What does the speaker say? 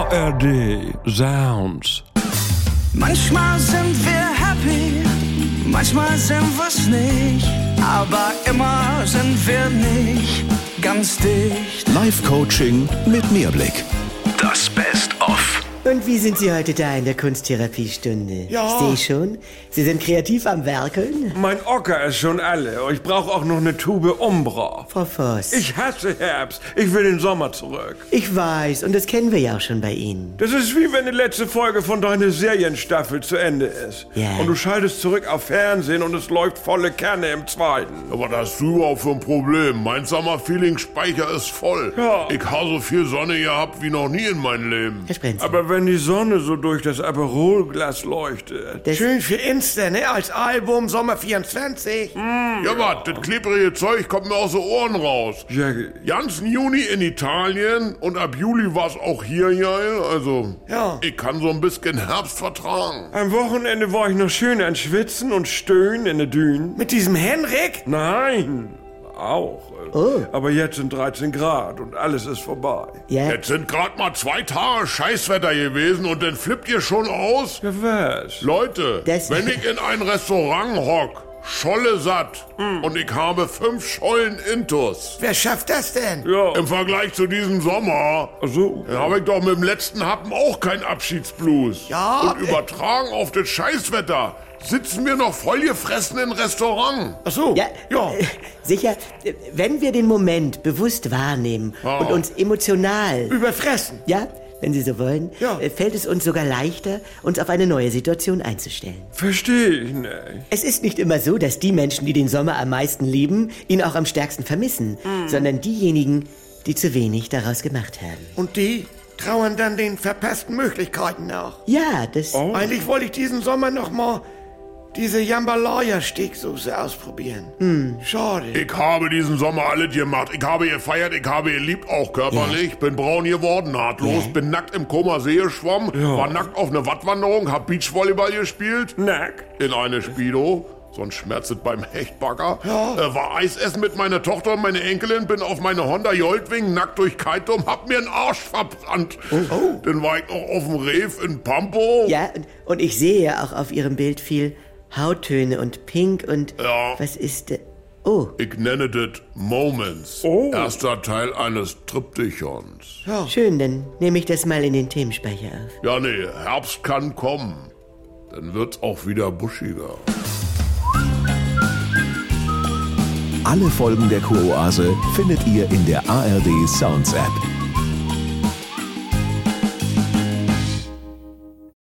ARD Sounds. Manchmal sind wir happy, manchmal sind wir's nicht, aber immer sind wir nicht ganz dicht. Live-Coaching mit Mehrblick. Das Best-of. Und wie sind Sie heute da in der Kunsttherapiestunde? Ja. Ich sehe schon, Sie sind kreativ am Werkeln. Mein Ocker ist schon alle. Ich brauche auch noch eine Tube Umbra. Frau Voss. Ich hasse Herbst. Ich will den Sommer zurück. Ich weiß, und das kennen wir ja auch schon bei Ihnen. Das ist wie wenn die letzte Folge von deiner Serienstaffel zu Ende ist. Ja. Und du schaltest zurück auf Fernsehen und es läuft volle Kanne im zweiten. Aber das hast du überhaupt für ein Problem? Mein Summer-Feeling-Speicher ist voll. Ja. Ich habe so viel Sonne gehabt wie noch nie in meinem Leben. Herr Sprenzel. Aber wenn die Sonne so durch das Aperolglas leuchtet. Das- Schön für Insta, ne? Als Album Sommer 24. Ja, was? Das klebrige Zeug kommt mir aus den Ohren raus. Ja, Ganzen Juni in Italien und ab Juli war's auch hier geil. Also, Ja. ich kann so ein bisschen Herbst vertragen. am Wochenende war ich noch schön an Schwitzen und Stöhnen in der Düne. Mit diesem Henrik? Nein, auch. Oh. Aber jetzt sind 13 Grad und alles ist vorbei. Ja, Jetzt sind grad mal 2 Tage Scheißwetter gewesen und dann flippt ihr schon aus? Ja, was? Leute, Das- wenn ich in ein Restaurant hock, Scholle satt und ich habe 5 Schollen Intus. Wer schafft das denn? Ja, Im Vergleich zu diesem Sommer, so. dann habe ich doch mit dem letzten Happen auch keinen Abschiedsblues. Ja, Und übertragen auf das Scheißwetter sitzen wir noch vollgefressen im Restaurant. Ach so. ja, Ja. sicher, wenn wir den Moment bewusst wahrnehmen und uns emotional, Überfressen. ja, wenn Sie so wollen, Ja. fällt es uns sogar leichter, uns auf eine neue Situation einzustellen. Verstehe ich nicht. Es ist nicht immer so, dass die Menschen, die den Sommer am meisten lieben, ihn auch am stärksten vermissen, sondern diejenigen, die zu wenig daraus gemacht haben. Und die trauern dann den verpassten Möglichkeiten nach. Ja, das... Oh. Eigentlich wollte ich diesen Sommer noch mal diese Jambalaya-Steaksoße ausprobieren. Schade. Ich habe diesen Sommer alles gemacht. Ich habe gefeiert, ich habe geliebt, auch körperlich. Bin braun geworden, nahtlos. Bin nackt im Koma See geschwommen. War nackt auf eine Wattwanderung, hab Beachvolleyball gespielt. Nack. In eine Speedo. Sonst schmerzt es beim Hechtbagger. War Eis essen mit meiner Tochter und meiner Enkelin. Bin auf meine Honda Goldwing nackt durch Kaitum. Hab mir einen Arsch verbrannt. Dann war ich noch auf dem Reef in Pampo. Ja, und ich sehe ja auch auf Ihrem Bild viel Hauttöne und Pink und... Ja. Was ist... Oh, Ich nenne das Moments. Oh. Erster Teil eines Triptychons. schön, dann nehme ich das mal in den Themenspeicher auf. Ja, nee, Herbst kann kommen. Dann wird's auch wieder buschiger. Alle Folgen der Kuroase findet ihr in der ARD Sounds App.